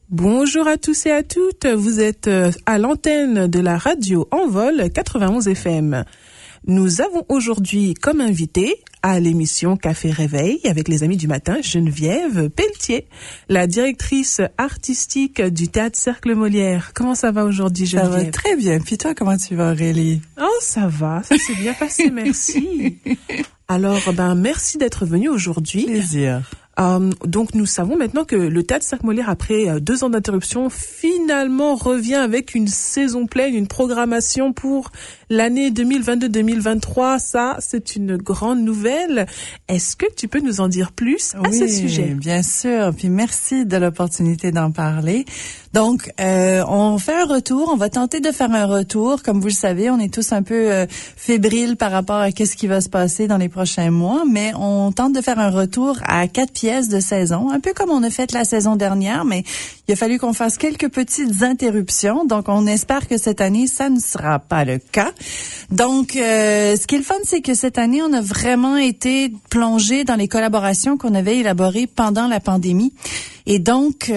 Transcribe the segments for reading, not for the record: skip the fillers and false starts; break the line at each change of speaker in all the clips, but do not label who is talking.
Bonjour à tous et à toutes, vous êtes à l'antenne de la radio Envol 91 FM. Nous avons aujourd'hui comme invité à l'émission Café Réveil avec les amis du matin Geneviève Pelletier, la directrice artistique du Théâtre Cercle Molière. Comment ça va aujourd'hui, Geneviève?
Ça va très bien. Puis toi, comment tu vas, Aurélie?
Oh, ça va, ça s'est bien passé, merci. Alors, merci d'être venue aujourd'hui.
Plaisir.
Donc nous savons maintenant que le Théâtre Cercle Molière, après 2 ans d'interruption, finalement revient avec une saison pleine, une programmation pour l'année 2022-2023. Ça, c'est une grande nouvelle. Est-ce que tu peux nous en dire plus à ce sujet?
Oui, bien sûr. Puis merci de l'opportunité d'en parler. Donc, on fait un retour. On va tenter de faire un retour. Comme vous le savez, on est tous un peu fébriles par rapport à qu'est-ce qui va se passer dans les prochains mois, mais on tente de faire un retour à 4 pièces de saison, un peu comme on a fait la saison dernière, mais il a fallu qu'on fasse quelques petites interruptions. Donc, on espère que cette année, ça ne sera pas le cas. Donc, ce qui est le fun, c'est que cette année, on a vraiment été plongé dans les collaborations qu'on avait élaborées pendant la pandémie. Et donc,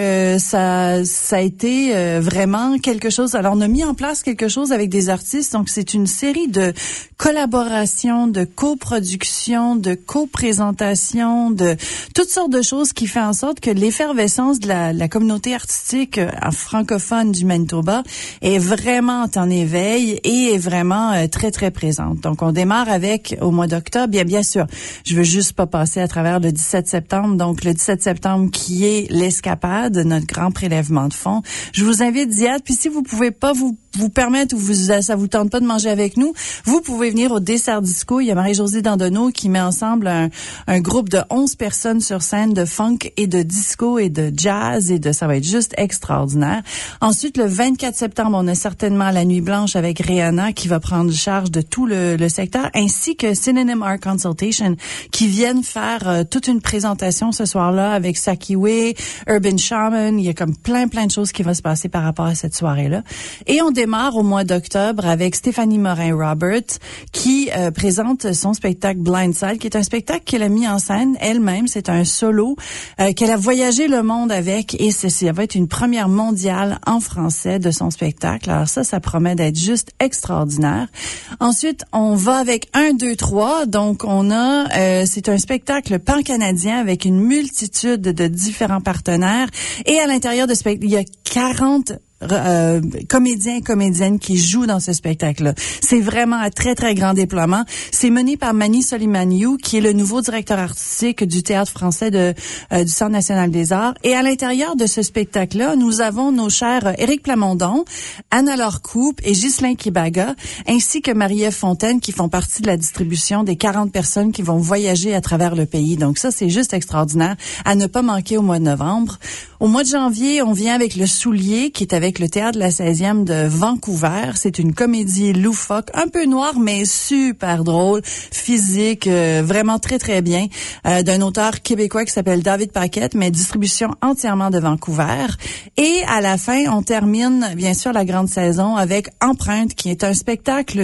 ça a été vraiment quelque chose. Alors, on a mis en place quelque chose avec des artistes. Donc, c'est une série de collaborations, de coproductions, de coprésentation, de toutes sortes de choses qui fait en sorte que l'effervescence de la communauté artistique francophone du Manitoba est vraiment en éveil et est vraiment très, très présente. Donc, on démarre avec, au mois d'octobre, bien sûr, je veux juste pas passer à travers le 17 septembre. Donc, le 17 septembre qui est l'Escapade, notre grand prélèvement de fonds. Je vous invite d'y être. Puis si vous pouvez pas vous permettre ou ça vous tente pas de manger avec nous, vous pouvez venir au Dessert Disco. Il y a Marie-Josée Dandonneau qui met ensemble un groupe de 11 personnes sur scène de funk et de disco et de jazz ça va être juste extraordinaire. Ensuite, le 24 septembre, on a certainement la Nuit Blanche avec Rihanna qui va prendre charge de tout le secteur, ainsi que Synonym Art Consultation qui viennent faire toute une présentation ce soir-là avec Sakiwe, Urban Shaman. Il y a comme plein de choses qui vont se passer par rapport à cette soirée-là. Et on démarre au mois d'octobre avec Stéphanie Morin-Robert qui présente son spectacle Blindside, qui est un spectacle qu'elle a mis en scène elle-même. C'est un solo qu'elle a voyagé le monde avec et ça va être une première mondiale en français de son spectacle. Alors ça promet d'être juste extraordinaire. Ensuite, on va avec 1, 2, 3. Donc, on a, c'est un spectacle pan-canadien avec une multitude de différents partenaires. Et à l'intérieur de ce spectacle, il y a 40 comédiens et comédiennes qui jouent dans ce spectacle-là. C'est vraiment un très, très grand déploiement. C'est mené par Mani Solimaniou, qui est le nouveau directeur artistique du Théâtre français du Centre national des arts. Et à l'intérieur de ce spectacle-là, nous avons nos chers Éric Plamondon, Anna-Laure Coupe et Ghislain Kibaga, ainsi que Marie-Ève Fontaine, qui font partie de la distribution des 40 personnes qui vont voyager à travers le pays. Donc ça, c'est juste extraordinaire à ne pas manquer au mois de novembre. Au mois de janvier, on vient avec Le Soulier, qui est avec le Théâtre de la 16e de Vancouver. C'est une comédie loufoque, un peu noire, mais super drôle, physique, vraiment très, très bien, d'un auteur québécois qui s'appelle David Paquette, mais distribution entièrement de Vancouver. Et à la fin, on termine, bien sûr, la grande saison avec Empreinte, qui est un spectacle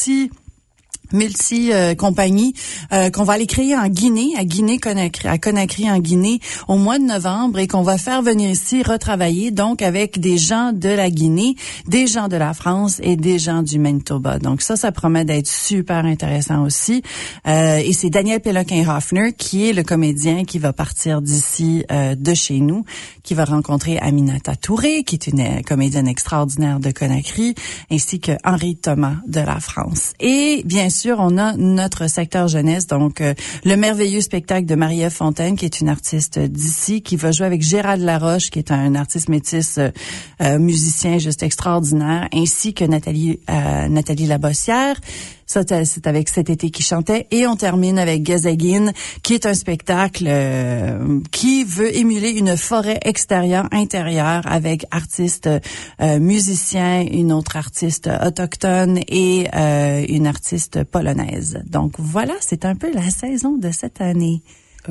multi-compagnie qu'on va aller créer en Guinée, à Conakry en Guinée au mois de novembre et qu'on va faire venir ici retravailler donc avec des gens de la Guinée, des gens de la France et des gens du Manitoba. Donc ça promet d'être super intéressant aussi. Et c'est Daniel Péloquin-Hoffner qui est le comédien qui va partir d'ici de chez nous, qui va rencontrer Aminata Touré, qui est une comédienne extraordinaire de Conakry, ainsi que Henri Thomas de la France. Et bien sûr, on a notre secteur jeunesse, donc le merveilleux spectacle de Marie-Ève Fontaine, qui est une artiste d'ici, qui va jouer avec Gérald Laroche, qui est un artiste métis, musicien juste extraordinaire, ainsi que Nathalie Labossière. Ça, c'est avec Cet été qui chantait. Et on termine avec Gazagin, qui est un spectacle qui veut émuler une forêt extérieure-intérieure avec artistes musiciens, une autre artiste autochtone et une artiste polonaise. Donc voilà, c'est un peu la saison de cette année.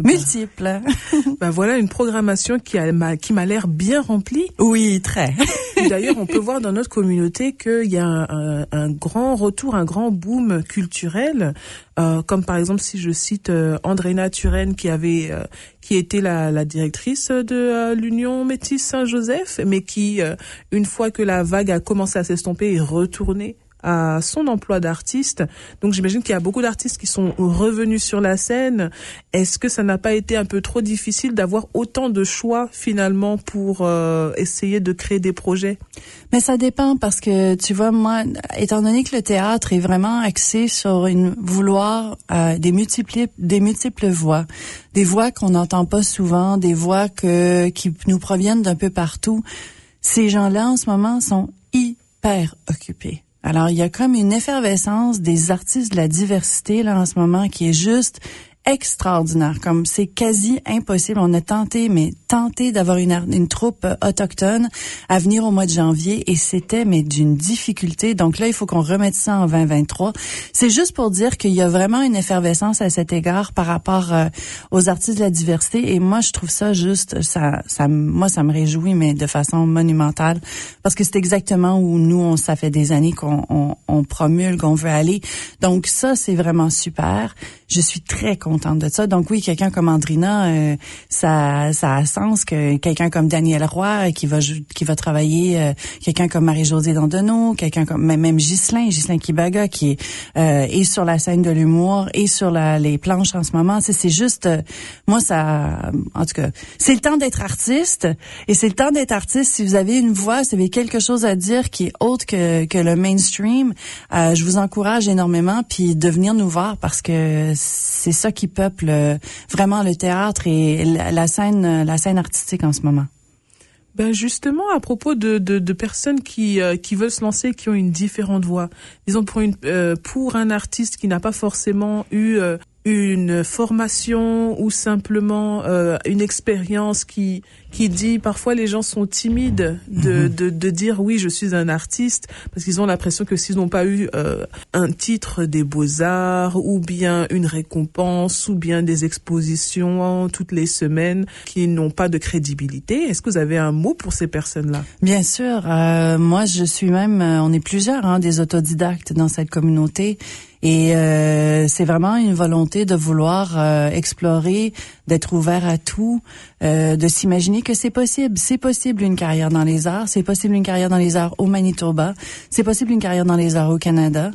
Multiple.
Voilà une programmation qui m'a l'air bien remplie.
Oui, très.
Et d'ailleurs, on peut voir dans notre communauté qu'il y a un grand retour, un grand boom culturel, comme par exemple si je cite Andréna Turenne qui était la directrice de l'Union Métis Saint-Joseph, mais qui, une fois que la vague a commencé à s'estomper, est retournée à son emploi d'artiste. Donc j'imagine qu'il y a beaucoup d'artistes qui sont revenus sur la scène. Est-ce que ça n'a pas été un peu trop difficile d'avoir autant de choix finalement pour essayer de créer des projets?
Mais ça dépend parce que tu vois, moi, étant donné que le théâtre est vraiment axé sur vouloir des multiples voix, des voix qu'on n'entend pas souvent, des voix qui nous proviennent d'un peu partout, ces gens-là en ce moment sont hyper occupés. Alors, il y a comme une effervescence des artistes de la diversité, là, en ce moment, qui est juste extraordinaire. Comme c'est quasi impossible. On a tenté d'avoir une troupe autochtone à venir au mois de janvier et c'était, d'une difficulté. Donc là, il faut qu'on remette ça en 2023. C'est juste pour dire qu'il y a vraiment une effervescence à cet égard par rapport aux artistes de la diversité et moi, je trouve ça juste, moi, ça me réjouit, mais de façon monumentale parce que c'est exactement où nous, ça fait des années qu'on promulgue, on veut aller. Donc ça, c'est vraiment super. Je suis très contente de ça. Donc oui, quelqu'un comme Andrina, ça a sens que quelqu'un comme Daniel Roy qui va travailler, quelqu'un comme Marie-Josée Dandonneau, quelqu'un comme même Ghislain Kibaga qui est sur la scène de l'humour et sur les planches en ce moment. C'est juste, moi ça, en tout cas, c'est le temps d'être artiste et c'est le temps d'être artiste. Si vous avez une voix, si vous avez quelque chose à dire qui est autre que le mainstream, je vous encourage énormément puis de venir nous voir parce que c'est ça qui peuple vraiment le théâtre et la scène artistique en ce moment.
Ben justement, à propos de personnes qui veulent se lancer, qui ont une différente voix. Disons pour un artiste qui n'a pas forcément eu une formation ou simplement une expérience qui dit parfois les gens sont timides de dire oui je suis un artiste parce qu'ils ont l'impression que s'ils n'ont pas eu un titre des Beaux-Arts ou bien une récompense ou bien des expositions toutes les semaines qui n'ont pas de crédibilité. Est-ce que vous avez un mot pour ces personnes-là?
Bien sûr, moi je suis même on est plusieurs des autodidactes dans cette communauté. Et c'est vraiment une volonté de vouloir explorer, d'être ouvert à tout, de s'imaginer que c'est possible. C'est possible une carrière dans les arts, c'est possible une carrière dans les arts au Manitoba, c'est possible une carrière dans les arts au Canada.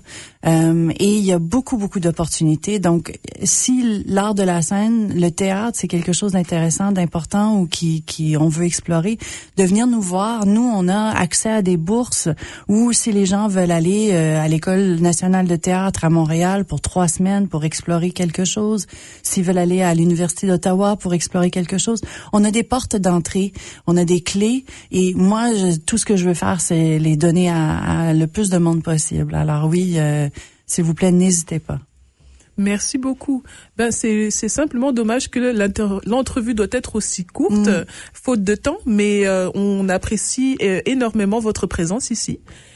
Et il y a beaucoup d'opportunités. Donc, si l'art de la scène, le théâtre, c'est quelque chose d'intéressant, d'important ou qui on veut explorer, de venir nous voir. Nous, on a accès à des bourses ou si les gens veulent aller à l'École nationale de théâtre à Montréal pour 3 semaines pour explorer quelque chose, s'ils veulent aller à l'Université d'Ottawa pour explorer quelque chose, on a des portes d'entrée, on a des clés et moi, tout ce que je veux faire, c'est les donner à le plus de monde possible. Alors oui, s'il vous plaît, n'hésitez pas.
Merci beaucoup. C'est simplement dommage que l'entrevue doit être aussi courte, faute de temps, mais on apprécie énormément votre présence ici.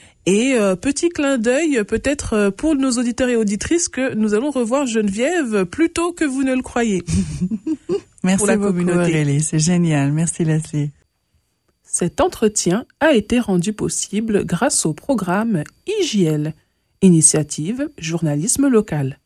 Et petit clin d'œil, peut-être pour nos auditeurs et auditrices, que nous allons revoir Geneviève plus tôt que vous ne le croyez.
Merci
pour la
beaucoup,
communauté.
Aurélie. C'est génial. Merci, Leslie.
Cet entretien a été rendu possible grâce au programme IJL, Initiative Journalisme Local.